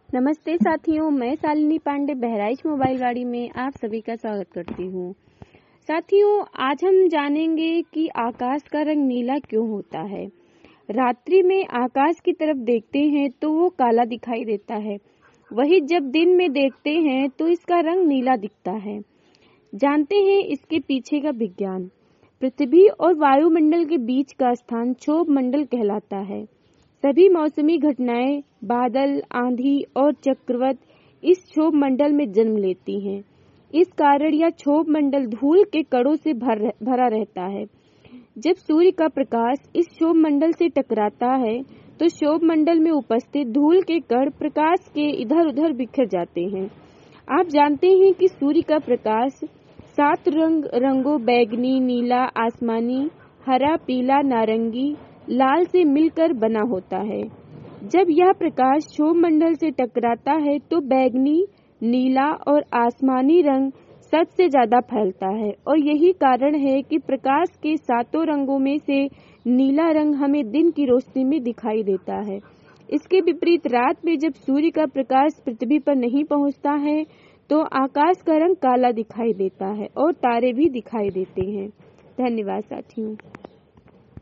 नमस्ते साथियों, मैं शालिनी पांडे बहराइच मोबाइल गाड़ी में आप सभी का स्वागत करती हूँ। साथियों, आज हम जानेंगे कि आकाश का रंग नीला क्यों होता है। रात्रि में आकाश की तरफ देखते हैं तो वो काला दिखाई देता है, वही जब दिन में देखते हैं तो इसका रंग नीला दिखता है। जानते हैं इसके पीछे का विज्ञान। पृथ्वी और वायुमंडल के बीच का स्थान क्षोभ मंडल कहलाता है। सभी मौसमी घटनाएं, बादल, आंधी और चक्रवात इस क्षोभ मंडल में जन्म लेती हैं। इस कारण यह क्षोभ मंडल धूल के कणों से भरा रहता है। जब सूर्य का प्रकाश इस क्षोभ मंडल से टकराता है तो क्षोभ मंडल में उपस्थित धूल के कण प्रकाश के इधर उधर बिखर जाते हैं। आप जानते हैं कि सूर्य का प्रकाश 7 रंगों बैगनी, नीला, आसमानी, हरा, पीला, नारंगी, लाल से मिलकर बना होता है। जब यह प्रकाश क्षोभ मंडल से टकराता है तो बैगनी, नीला और आसमानी रंग सबसे ज्यादा फैलता है और यही कारण है कि प्रकाश के 7 रंगों में से नीला रंग हमें दिन की रोशनी में दिखाई देता है। इसके विपरीत रात में जब सूर्य का प्रकाश पृथ्वी पर नहीं पहुंचता है तो आकाश का रंग काला दिखाई देता है और तारे भी दिखाई देते हैं। धन्यवाद साथियों।